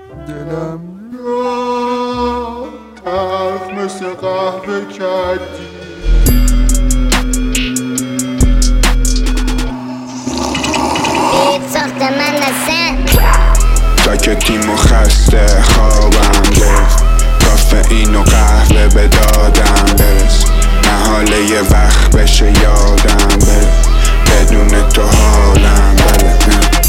دلم را تلخ مثل قهوه کردی. ساخت من نسن ساکتیم و خسته خوابم گرفت، کافئین و قهوه به دادم برس، محاله یه وقت بشه یادم بره، بدون تو حالم بله.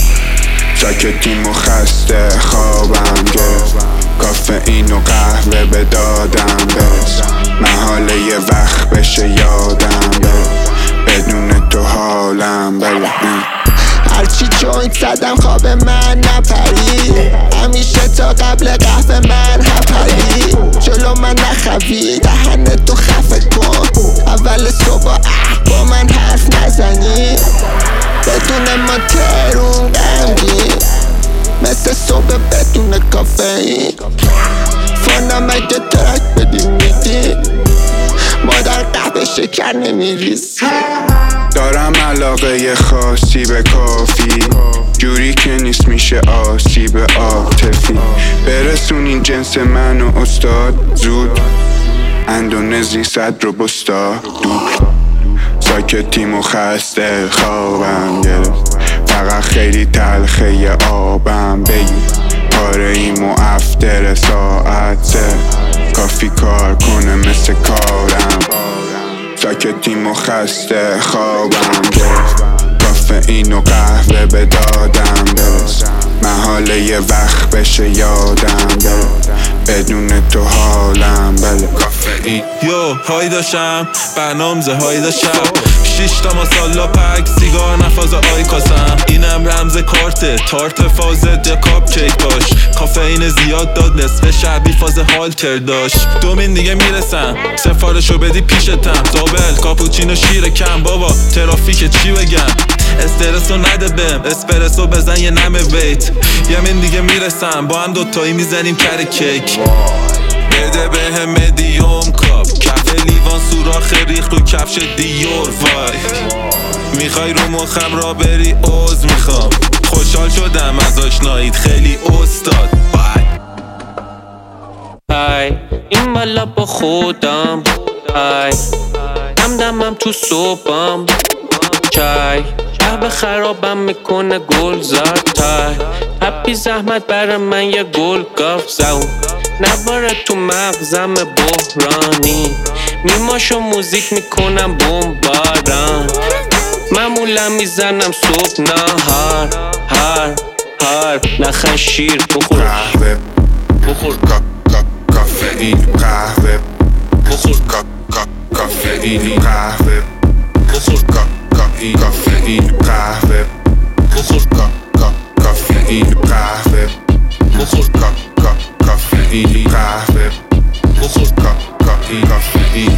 ساکتیم و خسته خوابم گرفت، کافئین و قهوه به دادم برس، محاله یه وقت بشه یادم بره، بدون تو حالم بله. هرچی جوینت زدم خواب من نپری، همیشه تا قبل قهوه من هپری، جلو من نخوی دهن تو خفه کن، اول صبح با من حرف نزنی، بدون ما ترون غمگین مثل صبح بدون کافئین، فانم اگه ترک بدی میدی مادر قهوه شکر نمیریزی. دارم علاقه خاصی به کافی، جوری که نیست میشه آسیب عاطفی، برسونین جنس منو استاد زود، اندونزی صد رو بستا دود. ساکتیم و خسته خوابم گرفت، فقط خیلی تلخه ی آبم بگی، پاره ایم و افتر ساعت سه، کافی کار کنه مثل کارم. ساکتیم و خسته خوابم گرفت، کافئین و قهوه به دادم برس، محاله یه وقت بشه یادم بره، بدون تو حالم بله. کافئین یو های داشتم برنامزه های داشتم 6 تا ماسالا پک سیگار نفاز آیکاسم، اینم رمز کارته تارت فاز دکاب کیک باش، کافئین زیاد داد نصف شبی فاز هالتر داشت، 2 مین دیگه میرسم سفارشو بدی پیشتم، زابل کاپوچینو شیر کم بابا ترافیک چی بگم، استرسو نده بهم اسپرسو بزن یه نمه ویت، یه مین دیگه میرسم با هم دوتایی میزنیم کر کیک، بده بهم مدیوم کاپ کف لیوان سوراخ ریخ رو کفش دیور وای، میخوای رو مخم را بری عوض میخوام، خوشحال شدم از آشناییت خیلی استاد بای. ای این بالا با خودم ای دمم تو صبحم چای قهوه خرابم میکنه گل زد تای هپی زحمت برای من یه گل گاف زون نباره تو مغزم بحرانی نیماشو موزیک میکنم بمباران معمولا میزنم صبح نهار هر نخن شیر بخور قهوه بخور کافئین قهوه بخور کافئین قهوه بخور کافئین قهوه بخور کافئین قهوه بخور کافئین قهوه بخور کافئین